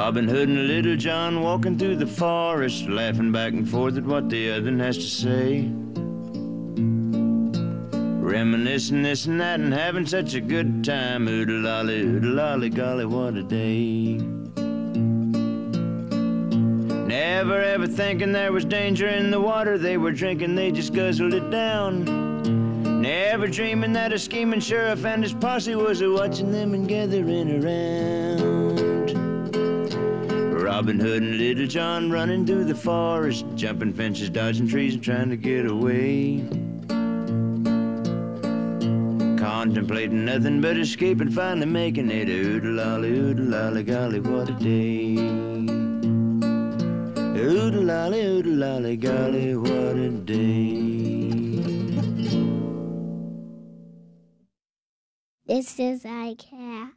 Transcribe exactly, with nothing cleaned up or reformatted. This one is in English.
Robin Hood and Little John walking through the forest, laughing back and forth at what the other has to say. Reminiscing this and that and having such a good time. Oodle-lolly, oodle-lolly, golly, what a day. Never ever thinking there was danger in the water they were drinking, they just guzzled it down. Never dreaming that a scheming sheriff and his posse was a-watching them and gathering around. Robin Hood and Little John running through the forest, jumping fences, dodging trees and trying to get away. Contemplating nothing but escape and finally making it. Oodle-lolly, oodle-lolly, golly, what a day. Oodle-lolly, oodle-lolly, golly, what a day. This is I Care.